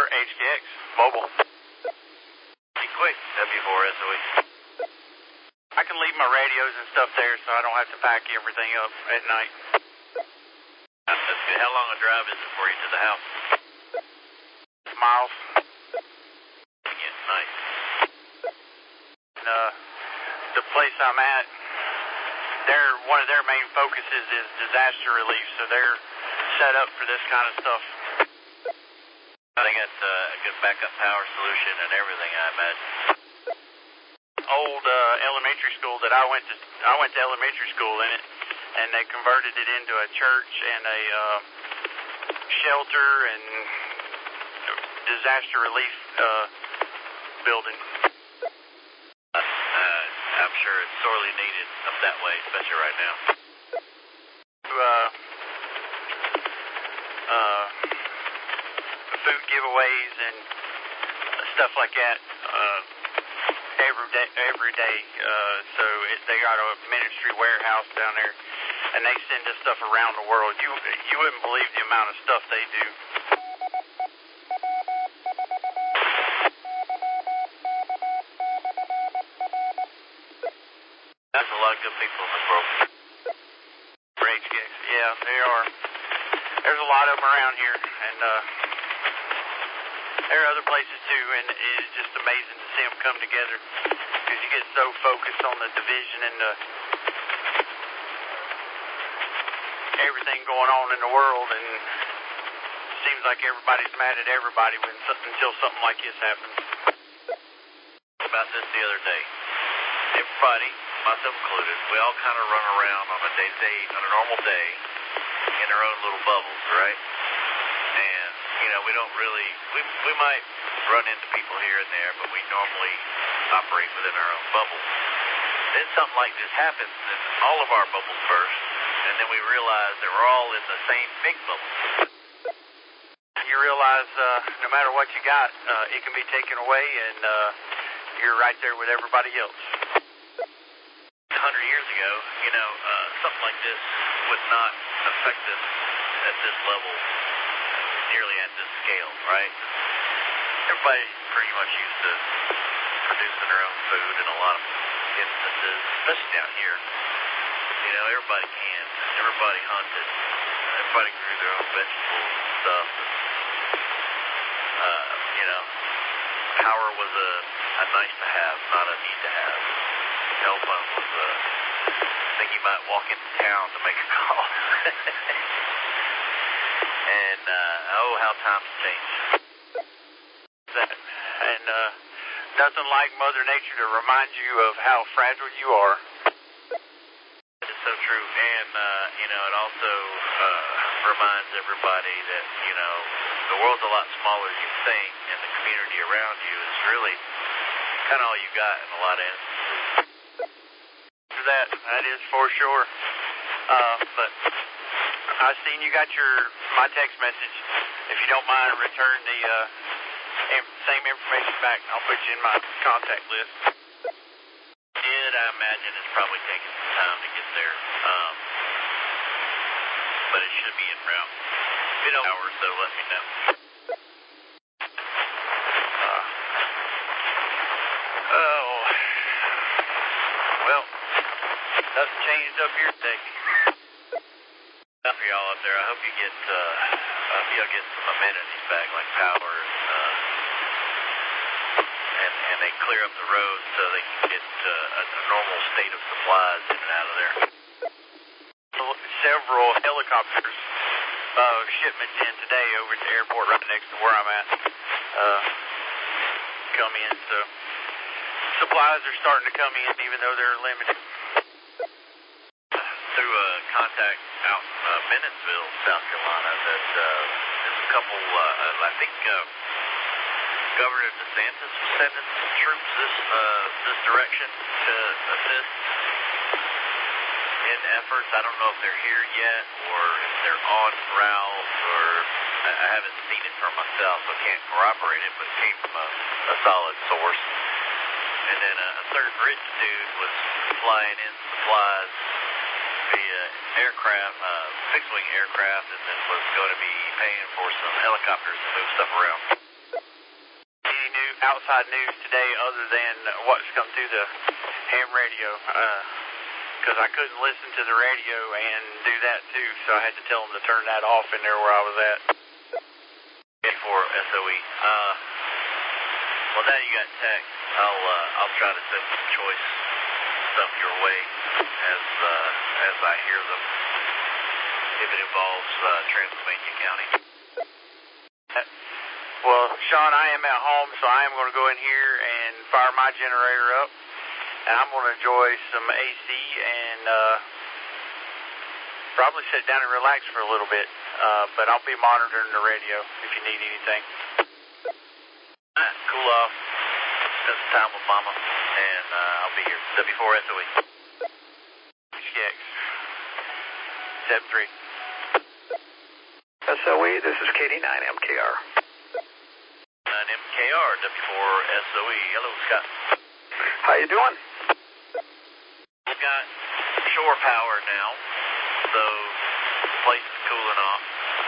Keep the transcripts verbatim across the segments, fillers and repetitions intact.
H K X, mobile. Be quick, W four S O E. I can leave my radios and stuff there so I don't have to pack everything up at night. That's good. How long a drive is it for you to the house? Miles. Yeah, nice. And, uh, the place I'm at, their one of their main focuses is disaster relief, so they're set up for this kind of stuff. They got uh, a good backup power solution and everything, I imagine. Old uh, elementary school that I went to, I went to elementary school in it, and they converted it into a church and a uh, shelter and disaster relief uh, building. Uh, uh, I'm sure it's sorely needed up that way, especially right now. Uh, uh, food giveaways and stuff like that uh, every day. Every day. Uh, so it, they got a ministry warehouse down there, and they send us stuff around the world. You you wouldn't believe the amount of stuff they do. There's a lot of good people in this world. Rage gigs, yeah, they are. There's a lot of them around here, and uh, there are other places too, and it's just amazing to see them come together because you get so focused on the division and the, everything going on in the world, and it seems like everybody's mad at everybody when something, until something like this happens. About this the other day. Everybody, myself included, we all kind of run around on a day-to-day, on a normal day, in our own little bubbles, right? And, you know, we don't really, we we might run into people here and there, but we normally operate within our own bubble. Then something like this happens, and all of our bubbles burst, and then we realize that we're all in the same big bubble. You realize uh, no matter what you got, uh, it can be taken away, and uh, you're right there with everybody else. A hundred years ago, you know, uh, something like this would not affect us at this level, nearly at this scale, right? Everybody's pretty much used to producing their own food in a lot of instances, especially down here. You know, everybody can. Everybody hunted. Everybody grew their own vegetables and stuff. Uh, you know, power was a, a nice to have, not a need to have. Telephone was a thing you might walk into town to make a call. And, uh, oh, how times change. That, and uh, nothing like Mother Nature to remind you of how fragile you are. It's so true. And, uh, you know, it also uh, reminds everybody that, you know, the world's a lot smaller than you think, and the community around you is really kind of all you got in a lot of instances. That, that is for sure. Uh, but I seen you got your my text message. If you don't mind, return the uh, inf- same information back. I'll put you in my contact list. Did I imagine it's probably taking some time to get there, um, but it should be en route. If you know hours, so let me know. Uh, oh, well, nothing changed up here today. Enough for y'all up there. I hope you get, uh, I hope y'all get some amenities back, like power, and, uh, and, and they clear up the roads so they can get uh, a, a normal state of supplies in and out of there. Several helicopters uh, shipments in today over at the airport right next to where I'm at. Uh, come in, so supplies are starting to come in, even though they're limited. Through a contact out in uh, Bennettsville, South Carolina, that uh, there's a couple, uh, I think uh, Governor DeSantis was sending some troops this uh, this direction to assist in efforts. I don't know if they're here yet or if they're on route, or I, I haven't seen it for myself, so I can't corroborate it, but it came from a, a solid source. And then a, a third rich dude was flying in supplies via aircraft, uh, fixed-wing aircraft, and then was going to be paying for some helicopters to move stuff around. outside news today other than what's come through the ham radio, because uh, I couldn't listen to the radio and do that too, so I had to tell them to turn that off in there where I was at. For S O E. Uh, well, now you got tech. I'll uh, I'll try to send some choice stuff your way as uh, as I hear them. If it involves uh, Transylvania County. Well, Sean, I am at home, so I am going to go in here and fire my generator up, and I'm going to enjoy some A C and uh, probably sit down and relax for a little bit. Uh, but I'll be monitoring the radio if you need anything. All right, cool off. Spend some time with Mama, and uh, I'll be here. W four S O E. H X. seven three. S O E, this is K D nine M K R. nine M K R, W four S O E. Hello, Scott. How you doing? We've got shore power now, so the place is cooling off.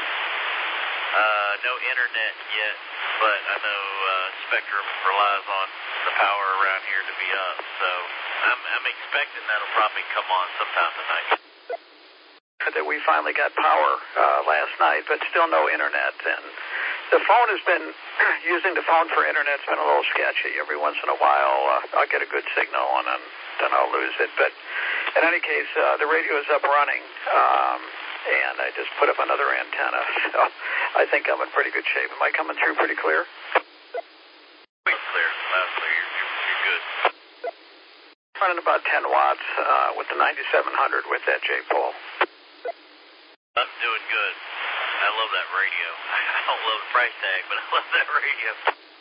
Uh, no internet yet, but I know uh, Spectrum relies on the power around here to be up, so I'm, I'm expecting that'll probably come on sometime tonight. That we finally got power uh, last night, but still no internet. And the phone has been, using the phone for internet's been a little sketchy. Every once in a while, uh, I'll get a good signal and then, then I'll lose it. But in any case, uh, the radio is up running, um, and I just put up another antenna. So I think I'm in pretty good shape. Am I coming through pretty clear? Pretty clear. Loud, clear. You're, you're good. Running about ten watts uh, with the ninety-seven hundred with that J-pole. I'm doing good. I love that radio. I don't love the price tag, but I love that radio.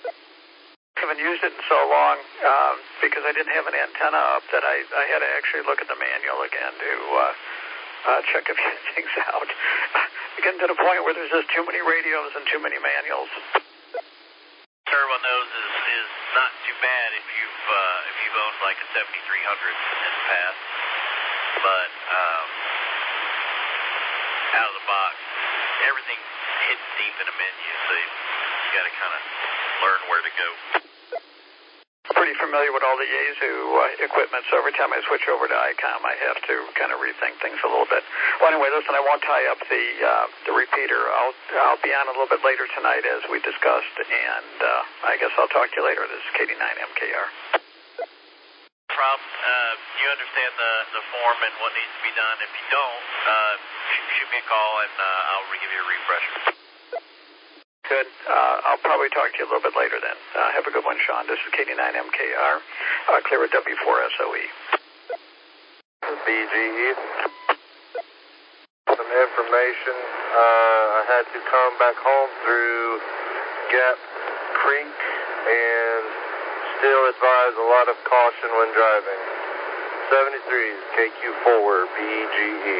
I haven't used it in so long um, because I didn't have an antenna up that I, I had to actually look at the manual again to uh, uh, check a few things out. Getting to the point where there's just too many radios and too many manuals. Turbo nose is, is not too bad if you've uh, if you've owned like a seventy-three hundred in the past, but um, out of the box, everything hits deep in a menu, so you, you got to kind of learn where to go. Pretty familiar with all the Yaesu uh, equipment, so every time I switch over to ICOM, I have to kind of rethink things a little bit. Well, anyway, listen, I won't tie up the uh, the repeater. I'll I'll be on a little bit later tonight, as we discussed, and uh, I guess I'll talk to you later. This is K D nine M K R. Problem. Uh, you understand the the form and what needs to be done. If you don't, uh, shoot, shoot me a call, and uh, I'll give you a refresher. Good. Uh, I'll probably talk to you a little bit later then. Uh, have a good one, Sean. This is K D nine M K R, uh, clear at W four S O E. B G E. Some information. Uh, I had to come back home through Gap Creek and still advise a lot of caution when driving. seventy-three, K Q forward, B G E.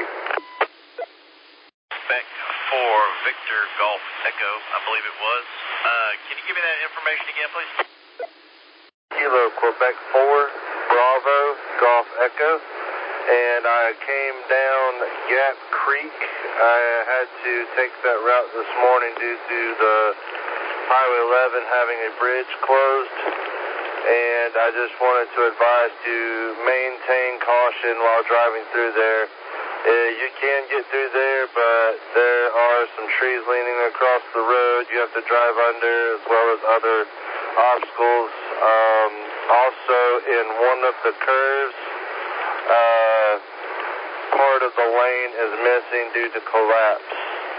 Spec for Victor Golf Echo, I believe it was. Uh, can you give me that information again, please? Kilo Quebec four, Bravo, Golf Echo. And I came down Gap Creek. I had to take that route this morning due to the Highway eleven having a bridge closed. And I just wanted to advise to maintain caution while driving through there. Uh, you can get through there, but there are some trees leaning across the road you have to drive under, as well as other obstacles. Um, also, in one of the curves, uh, part of the lane is missing due to collapse.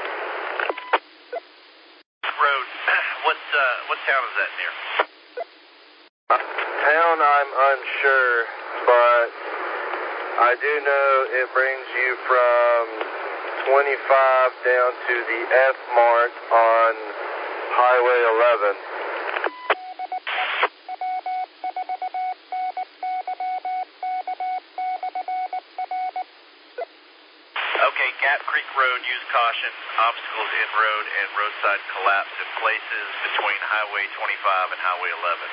Road. What, uh, what town is that near? Town, I'm unsure, but I do know it brings you from twenty-five down to the F mark on Highway eleven. Okay, Gap Creek Road, use caution, obstacles in road and roadside collapse in places between Highway twenty-five and Highway eleven.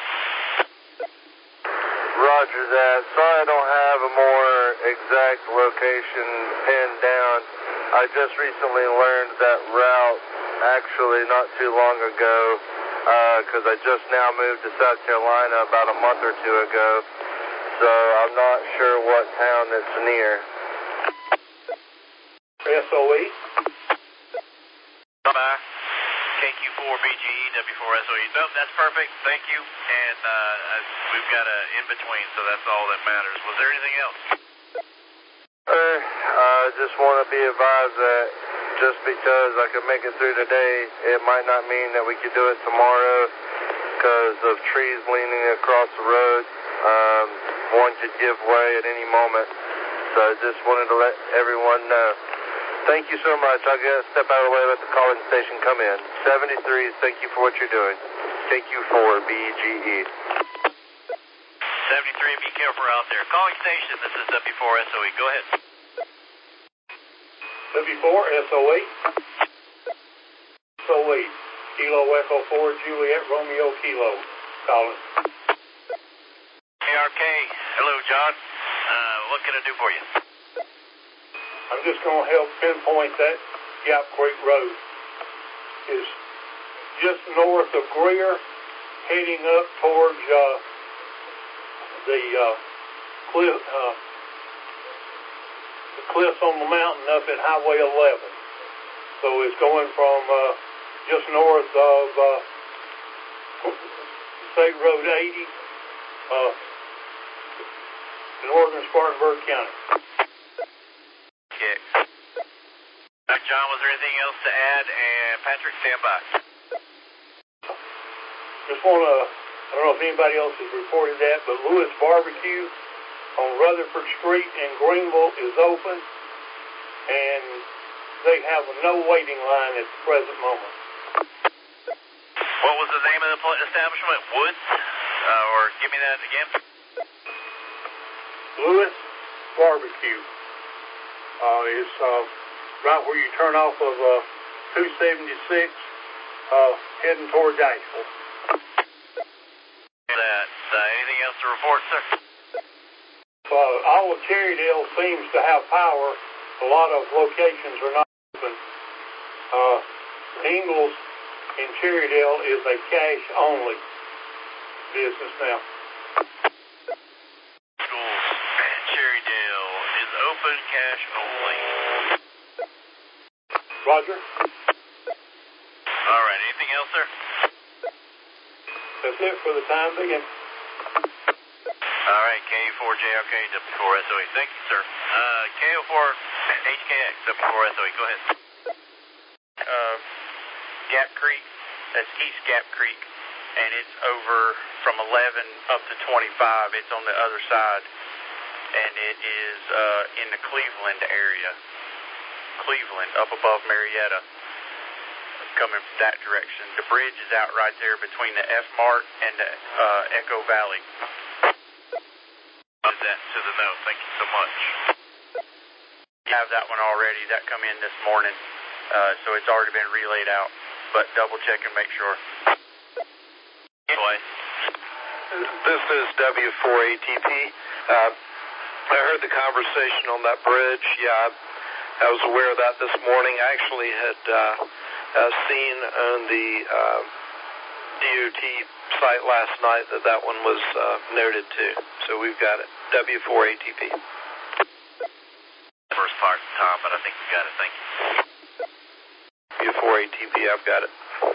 Roger that. Sorry I don't have a more exact location pinned down. I just recently learned that route actually not too long ago. Uh, because uh, I just now moved to South Carolina about a month or two ago, so I'm not sure what town it's near. S O E? Bye. K Q four B G E, W four S O E. Nope, that's perfect. Thank you. And uh, we've got an in-between, so that's all that matters. Was there anything else? Uh, I just want to be advised that just because I could make it through today, it might not mean that we could do it tomorrow because of trees leaning across the road. Um, one could give way at any moment. So I just wanted to let everyone know. Thank you so much. I'll get a step out of the way, let the calling station come in. seventy-three, thank you for what you're doing. K Q four B G E. seventy-three, be careful out there. Calling station, this is W four S O E. Go ahead. W four S O E? S O E. Kilo Echo four, Juliet Romeo Kilo. Calling. A R K, hello, John. Uh, what can I do for you? I'm just going to help pinpoint that Gap Creek Road. Is just north of Greer, heading up towards uh, the uh, cliff, uh, the cliffs on the mountain up at Highway eleven. So it's going from uh, just north of uh, State Road eighty, uh, northern Spartanburg County. Okay. Uh, John, was there anything else to add? And Patrick, stand by. Just want to, I don't know if anybody else has reported that, but Lewis Barbecue on Rutherford Street in Greenville is open, and they have a no waiting line at the present moment. What was the name of the establishment? Woods? Uh, or give me that again. Lewis Barbecue. Uh, is uh, right where you turn off of uh, two seventy-six, uh, heading towards Asheville. That, uh, anything else to report, sir? Uh, all of Cherrydale seems to have power. A lot of locations are not open. Uh, Ingalls in Cherrydale is a cash-only business now. Schools, Cherrydale is open, cash only. Roger. All right, anything else, sir? That's it for the time being. All right, K four J R K, W four S O E. Thank you, sir. Uh, K O four H K X, W four S O E. Go ahead. Uh, Gap Creek, that's East Gap Creek, and it's over from eleven up to twenty-five. It's on the other side, and it is uh, in the Cleveland area. Cleveland, up above Marietta, coming from that direction. The bridge is out right there between the F-Mart and the uh, Echo Valley. Is that to the note? Thank you so much. Have that one already. That come in this morning, uh, so it's already been relayed out. But double check and make sure. Anyway. This is W four A T P. Uh, I heard the conversation on that bridge. Yeah, I was aware of that this morning. I actually had uh, uh, seen on the uh, D O T site last night that that one was uh, noted too. So we've got it. W four A T P. First part, Tom, but I think we got it. Thank you. W four A T P, I've got it.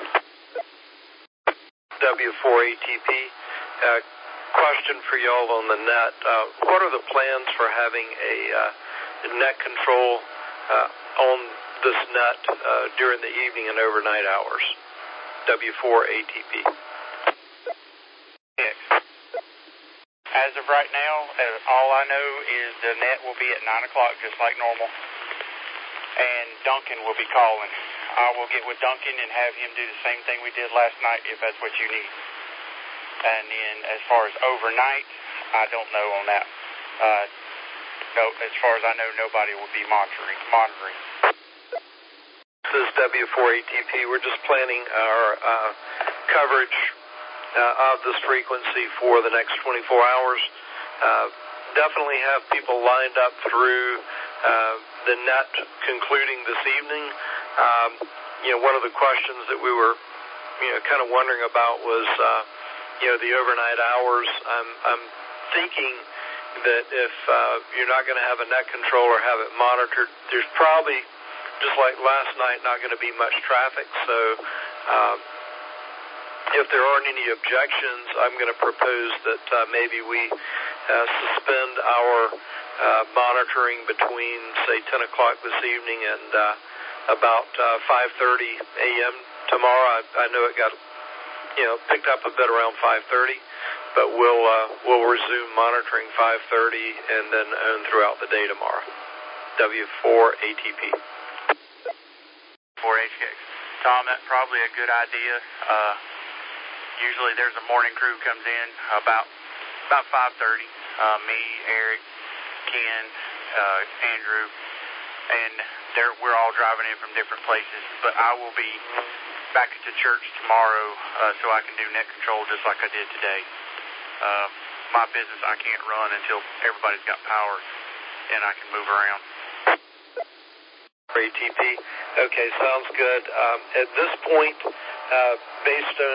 W four A T P. Uh, question for y'all on the net. Uh, what are the plans for having a uh, net control uh, on this net uh, during the evening and overnight hours? W four A T P. As of right now, uh, all I know is the net will be at nine o'clock just like normal, and Duncan will be calling. I will get with Duncan and have him do the same thing we did last night if that's what you need. And then as far as overnight, I don't know on that. Uh, no, as far as I know, nobody will be monitoring. monitoring. This is W four A T P. We're just planning our uh, coverage uh, of this frequency for the next twenty-four hours. Uh, definitely have people lined up through uh, the net concluding this evening. Um, you know, one of the questions that we were you know, kind of wondering about was, uh, you know, the overnight hours. I'm, I'm thinking that if uh, you're not going to have a net control or have it monitored, there's probably, just like last night, not going to be much traffic. So um, if there aren't any objections, I'm going to propose that uh, maybe we uh, suspend our uh, monitoring between, say, ten o'clock this evening and uh, about uh, five thirty a.m. tomorrow. I, I know it got, you know, picked up a bit around five thirty, but we'll uh, we'll resume monitoring five thirty and then on throughout the day tomorrow. W four A T P. four H K X. Tom, that's probably a good idea. Uh, usually there's a morning crew comes in about about five thirty. Uh, me, Eric, Ken, uh, Andrew, and they're, we're all driving in from different places. But I will be back at the church tomorrow uh, so I can do net control just like I did today. Uh, my business I can't run until everybody's got power and I can move around. A T P. Okay, sounds good. Um, at this point, uh, based on,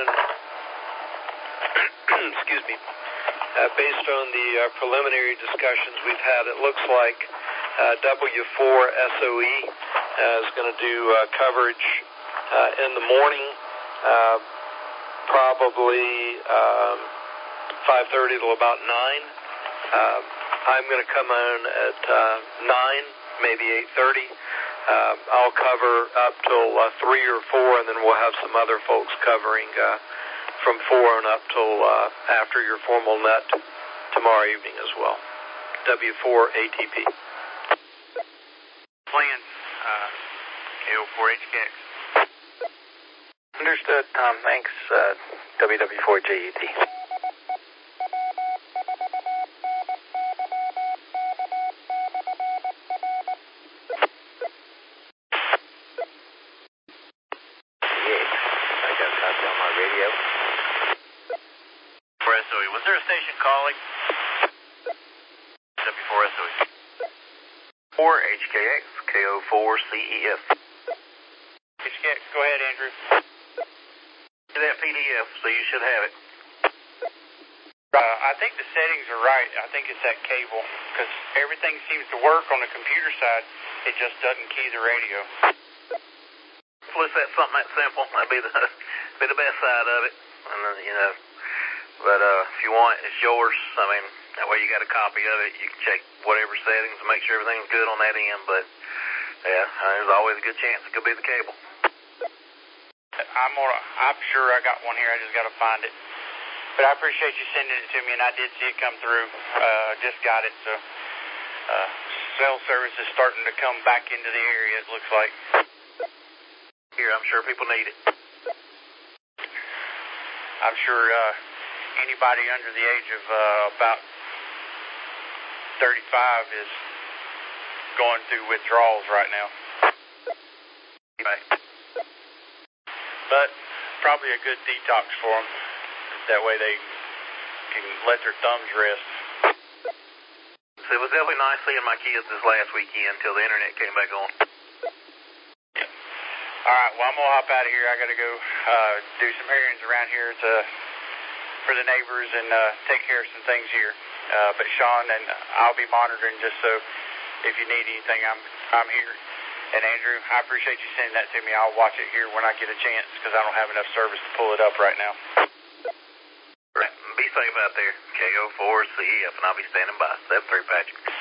excuse me, uh, based on the uh, preliminary discussions we've had, it looks like uh, W four S O E uh, is going to do uh, coverage uh, in the morning, uh, probably um, five thirty till about nine. Uh, I'm going to come on at uh, nine, maybe eight thirty. Uh, I'll cover up till uh, three or four, and then we'll have some other folks covering uh, from four on up till uh, after your formal net tomorrow evening as well. W four A T P. Plan, uh, K O four H K X. Understood, Tom. Thanks, uh, W W four J E T. Was there a station calling? W four S O E. four H K X, K O four C E F. H K X, go ahead, Andrew. That P D F, so you should have it. Uh, I think the settings are right. I think it's that cable, because everything seems to work on the computer side. It just doesn't key the radio. Well, it's that something that simple. That'd be the, be the best side of it. And then, you know. But uh, if you want, it's yours. I mean, that way you got a copy of it. You can check whatever settings and make sure everything's good on that end. But, yeah, there's always a good chance it could be the cable. I'm gonna, I'm sure I got one here. I just got to find it. But I appreciate you sending it to me, and I did see it come through. Uh, just got it. So uh, cell service is starting to come back into the area, it looks like. Here, I'm sure people need it. I'm sure... Uh, Anybody under the age of uh, about thirty-five is going through withdrawals right now. Right. But probably a good detox for them. That way they can let their thumbs rest. So it was definitely nice seeing my kids this last weekend until the internet came back on. All right, well, I'm going to hop out of here. I got to go uh, do some errands around here to... for the neighbors and uh, take care of some things here. Uh, but Sean and I'll be monitoring just so if you need anything, I'm I'm here. And Andrew, I appreciate you sending that to me. I'll watch it here when I get a chance because I don't have enough service to pull it up right now. Right. Be safe out there. K O four C E F, and I'll be standing by. seven three Patrick.